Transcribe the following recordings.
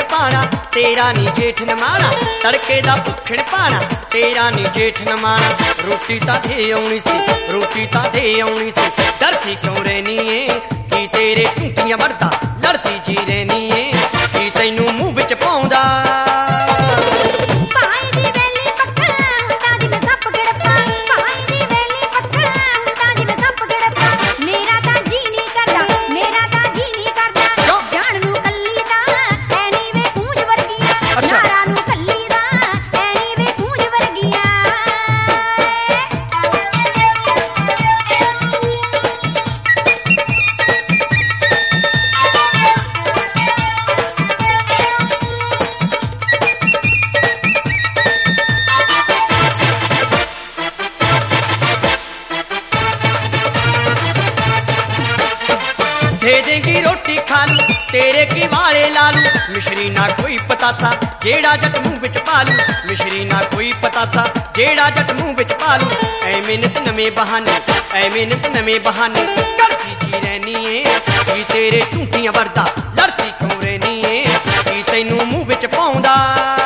पाना तेरा नी जेठ नमाना तड़के दा भुखण पाना तेरा नी जेठ नमाना रोटी तां दे आउणी सी रोटी तां दे आउणी सी डरती क्यों रहनी है की तेरे टूटियां वरदा लड़ती जी रहनी है की तैनू मुंह विच पाउंदा दे देंगी रोटी खालू तेरे की वाले लालू मिश्री ना कोई पता था जेड़ा जट मुंह विच पालू मिश्री ना कोई पता था जेड़ा जट मुंह विच पालू ऐ मिन्नत नवे बहाने ऐ मिन्नत नवे बहाने करती जी रहनी है की तेरे टूटियां वरदा लड़ती क्यों रहनी है की तैनू मुंह विच पाउंदा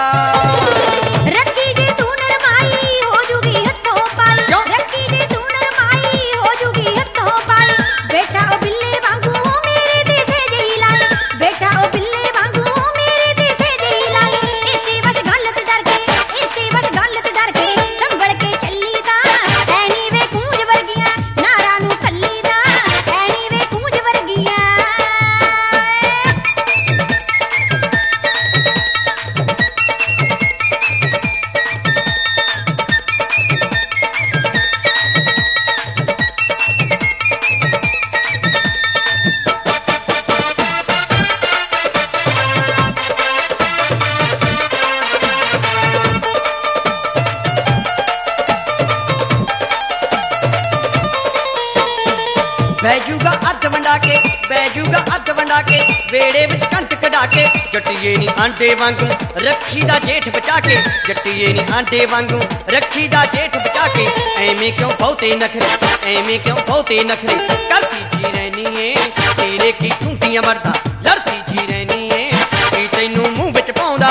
बैजूगा अध वंडा के वेड़े विच कंट कढा के जट्टीए नी आंडे वांगू रखी दा जेठ बचा के जट्टीए नी आंडे वांगू रखी दा जेठ बचा के एवें क्यों बहुते नखरे करती जी रहनी है तेरे की टूटियां वरदा लड़ती जी रहनी है की तैनू मुंह विच पाउंदा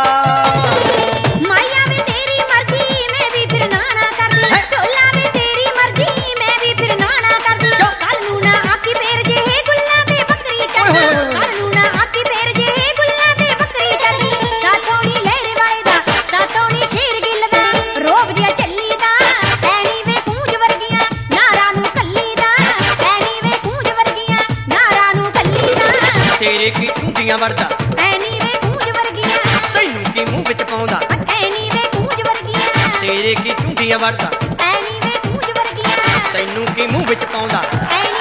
तेरे की टूटियां वरदा ऐनी वे गूंज वर्गियां तैनू की मुंह विच पाउंदा ऐनी वे गूंज वर्गियां तेरे की टूटियां वरदा ऐनी वे गूंज वर्गियां तैनू की मुंह विच पाउंदा।